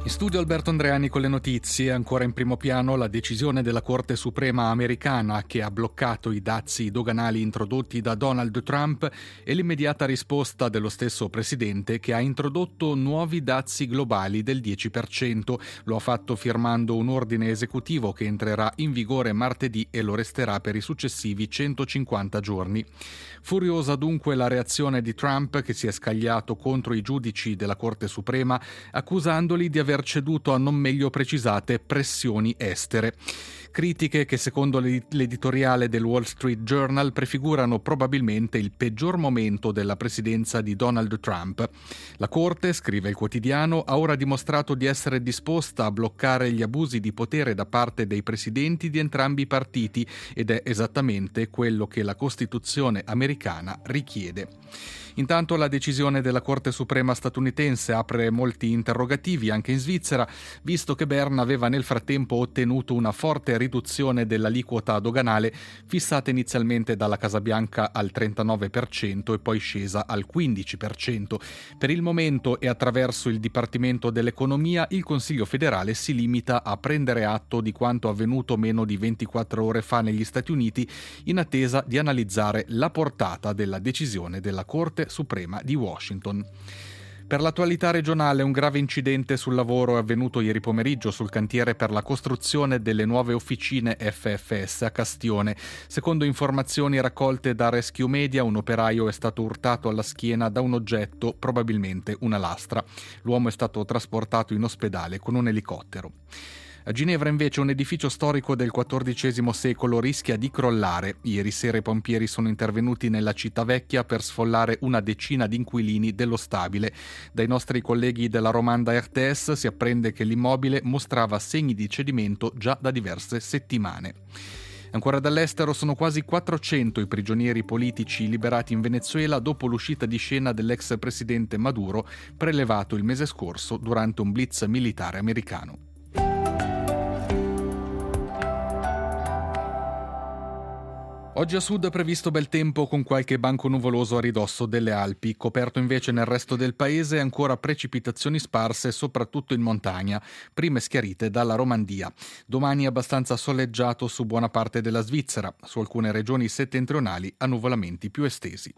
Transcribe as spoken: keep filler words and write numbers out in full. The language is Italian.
In studio Alberto Andreani con le notizie. Ancora in primo piano la decisione della Corte Suprema americana che ha bloccato i dazi doganali introdotti da Donald Trump e l'immediata risposta dello stesso presidente che ha introdotto nuovi dazi globali del dieci per cento. Lo ha fatto firmando un ordine esecutivo che entrerà in vigore martedì e lo resterà per i successivi centocinquanta giorni. Furiosa dunque la reazione di Trump, che si è scagliato contro i giudici della Corte Suprema accusandoli di aver ceduto a non meglio precisate pressioni estere. Critiche che secondo l'editoriale del Wall Street Journal prefigurano probabilmente il peggior momento della presidenza di Donald Trump. La Corte, scrive il quotidiano, ha ora dimostrato di essere disposta a bloccare gli abusi di potere da parte dei presidenti di entrambi i partiti ed è esattamente quello che la Costituzione americana richiede. Intanto la decisione della Corte Suprema statunitense apre molti interrogativi anche in Svizzera, visto che Bern aveva nel frattempo ottenuto una forte riduzione dell'aliquota doganale fissata inizialmente dalla Casa Bianca al trentanove per cento e poi scesa al quindici per cento. Per il momento e attraverso il Dipartimento dell'Economia il Consiglio federale si limita a prendere atto di quanto avvenuto meno di ventiquattro ore fa negli Stati Uniti in attesa di analizzare la portata della decisione della Corte Suprema di Washington. Per l'attualità regionale, un grave incidente sul lavoro è avvenuto ieri pomeriggio sul cantiere per la costruzione delle nuove officine F F S a Castione. Secondo informazioni raccolte da Rescue Media, un operaio è stato urtato alla schiena da un oggetto, probabilmente una lastra. L'uomo è stato trasportato in ospedale con un elicottero. A Ginevra invece un edificio storico del quattordicesimo secolo rischia di crollare. Ieri sera i pompieri sono intervenuti nella città vecchia per sfollare una decina di inquilini dello stabile. Dai nostri colleghi della Romanda R T S si apprende che l'immobile mostrava segni di cedimento già da diverse settimane. Ancora dall'estero, sono quasi quattrocento i prigionieri politici liberati in Venezuela dopo l'uscita di scena dell'ex presidente Maduro, prelevato il mese scorso durante un blitz militare americano. Oggi a sud è previsto bel tempo con qualche banco nuvoloso a ridosso delle Alpi, coperto invece nel resto del paese ancora precipitazioni sparse soprattutto in montagna, prime schiarite dalla Romandia. Domani è abbastanza soleggiato su buona parte della Svizzera, su alcune regioni settentrionali annuvolamenti più estesi.